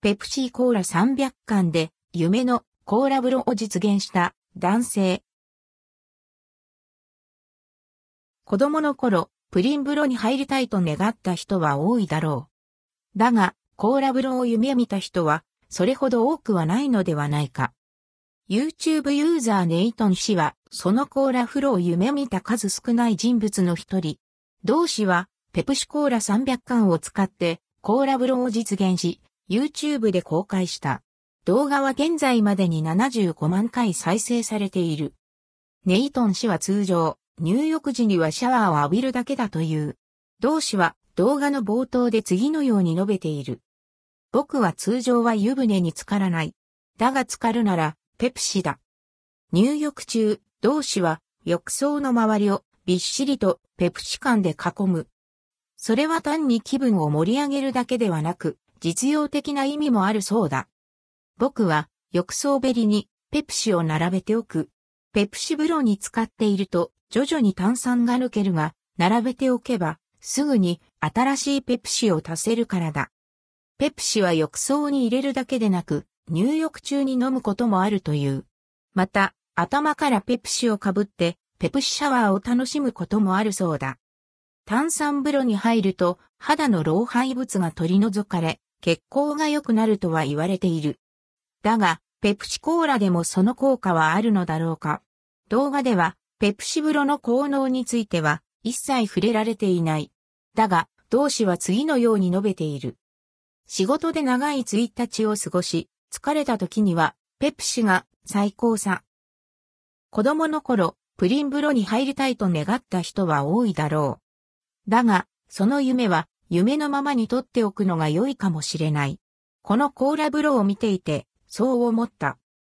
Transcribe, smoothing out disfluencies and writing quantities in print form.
ペプシーコーラ300缶で夢のコーラ風呂を実現した男性。子供の頃、プリン風呂に入りたいと願った人は多いだろう。だが、コーラ風呂を夢見た人は、それほど多くはないのではないか。YouTube ユーザーネイトン氏は、そのコーラ風呂を夢見た数少ない人物の一人。同氏は、ペプシコーラ300缶を使って、コーラ風呂を実現し、YouTube で公開した。動画は現在までに75万回再生されている。ネイトン氏は通常、入浴時にはシャワーを浴びるだけだという。同氏は動画の冒頭で次のように述べている。僕は通常は湯船に浸からない。だが浸かるなら、ペプシだ。入浴中、同氏は浴槽の周りをびっしりとペプシ缶で囲む。それは単に気分を盛り上げるだけではなく、実用的な意味もあるそうだ。僕は浴槽べりにペプシを並べておく。ペプシ風呂に浸かっていると徐々に炭酸が抜けるが、並べておけばすぐに新しいペプシを足せるからだ。ペプシは浴槽に入れるだけでなく、入浴中に飲むこともあるという。また、頭からペプシをかぶってペプシシャワーを楽しむこともあるそうだ。炭酸風呂に入ると肌の老廃物が取り除かれ、血行が良くなるとは言われている。だが、ペプシコーラでもその効果はあるのだろうか。動画では、ペプシ風呂の効能については一切触れられていない。だが、同氏は次のように述べている。仕事で長い1日を過ごし、疲れた時には、ペプシが最高さ。子供の頃、プリン風呂に入りたいと願った人は多いだろう。だが、その夢は、夢のままに取っておくのが良いかもしれない。このコーラ風呂を見ていて、そう思った。